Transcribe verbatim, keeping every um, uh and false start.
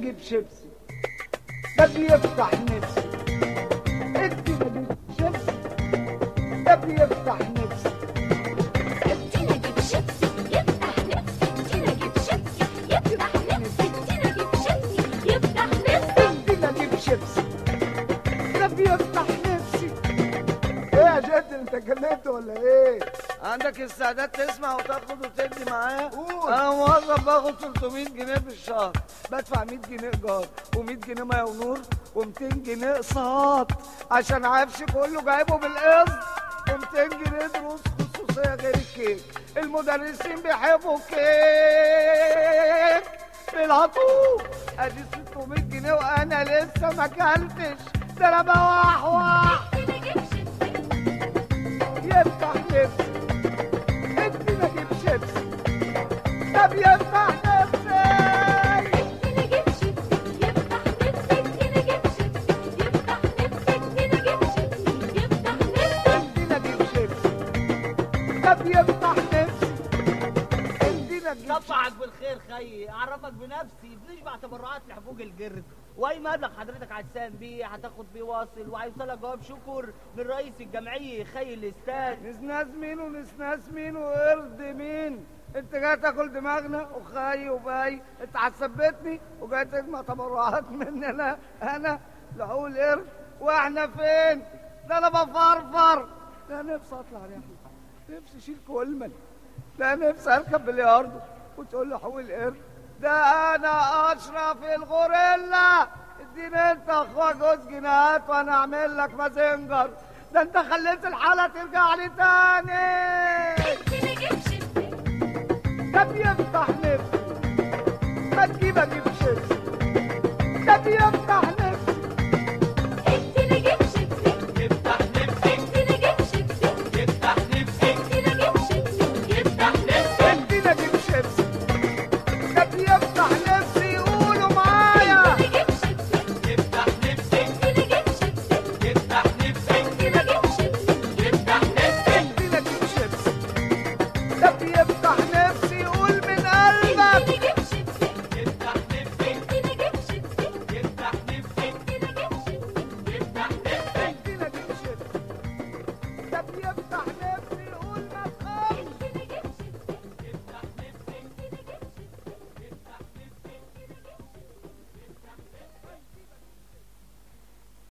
اجيب شيبسي، ده بيفتح نفسي. ادينا اجيب شيبسي، ده بيفتح نفسي. ادينا اجيب شيبسي يفتح نفسي، ادينا اجيب شيبسي يفتح نفسي، ادينا اجيب شيبسي يفتح نفسي. ادينا اجيب شيبسي، ده بيفتح نفسي. ايه يا جد انت جننت ولا ايه؟ عندك استعداد تسمع وتاخد وتدي معايا؟ قول. انا موظف باخد ثلاثمية جنيه في الشهر، بدفع مية جنيه ايجار و100 جنيه ميه ونور و200 جنيه اقساط عشان عفشي كله جايبه بالقسط، و200 جنيه دروس خصوصيه غير الكيك. المدرسين بيحبوا الكيك بالعطوف. ادي ستمية جنيه وانا لسه ما اكلتش، ده انا بوحوح. ادينا اجيب شيبسي يفتح نفسي، ادينا اجيب شيبسي، ده بيفتح نفسي. ادينا اجيب شيبسي يفتح نفسي، ادينا اجيب شيبسي يفتح نفسي، ادينا اجيب شيبسي يفتح نفسي. ادينا اجيب شيبسي، ده بيفتح نفسي. ادينا اجيب صبحك بالخير خيي، اعرفك بنفسي، بنجمع تبرعات لحقوق الجرد، واي مبلغ حضرتك عايزان بيه هتاخد بيه واصل، وهيوصلك جواب شكر من رئيس الجمعيه خي الاستاذ. نسناس مين ونسناس مين وقرد مين؟ انت جاي تاكل دماغنا وخاي وباي، انت هتثبتني وجاي تجمع تبرعات مننا انا لحقوق القرد، واحنا فين؟ ده انا بفرفر، ده نفسي اطلع رحله، نفسي اشيل كولمن، ده نفسي اركب بلياردو وتقول لي حقوق القرد. ده انا اشرف الغوريلا، اديني انت اخويا جوز جنيهات وانا اعمل لك مازنجر. ده انت خليت الحاله ترجع لي تاني. ادينا اجيب شيبسي ده بيفتح نفسي، ما تجيب اجيب شيبسي، ده بيفتح